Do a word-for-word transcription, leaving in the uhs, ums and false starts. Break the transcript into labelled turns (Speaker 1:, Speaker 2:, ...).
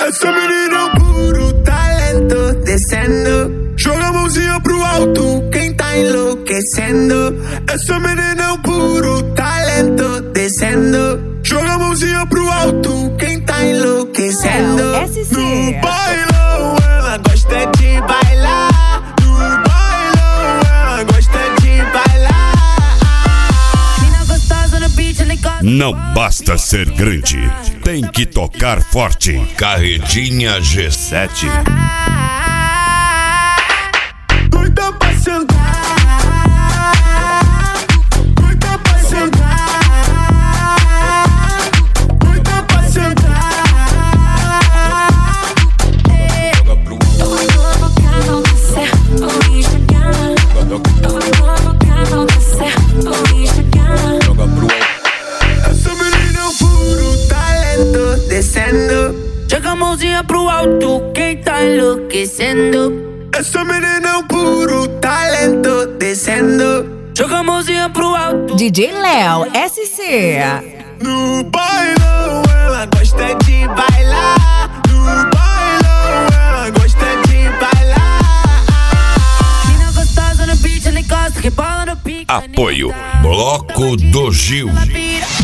Speaker 1: Essa menina é um puro talento, descendo. Joga a mãozinha pro alto, quem tá enlouquecendo. Essa menina é um puro talento, descendo. Joga a mãozinha pro alto, quem tá enlouquecendo. No bailão ela gosta de bailar. No bailão ela gosta de bailar. Mina gostosa no beat, ela encosta.
Speaker 2: Não basta ser grande, tem que tocar forte. Carretinha G sete.
Speaker 1: Doida pra sentar, doida pra sentar, doida pra sentar.
Speaker 3: Eu vou provocar, vou descer, vou enxergar. Eu vou provocar, vou descer, vou enxergar.
Speaker 1: Essa menina é um puro talento, descendo.
Speaker 4: Joga a mãozinha pro alto, quem tá enlouquecendo.
Speaker 1: Essa menina é um puro talento, descendo.
Speaker 4: Joga a mãozinha pro alto.
Speaker 5: D J Léo, S C.
Speaker 1: No bailão ela gosta de bailar. No bailão ela gosta de bailar.
Speaker 4: Mina gostosa no beat, ela encosta, rebola no pique.
Speaker 2: Apoio Bloco do Gil.
Speaker 4: Ela vira.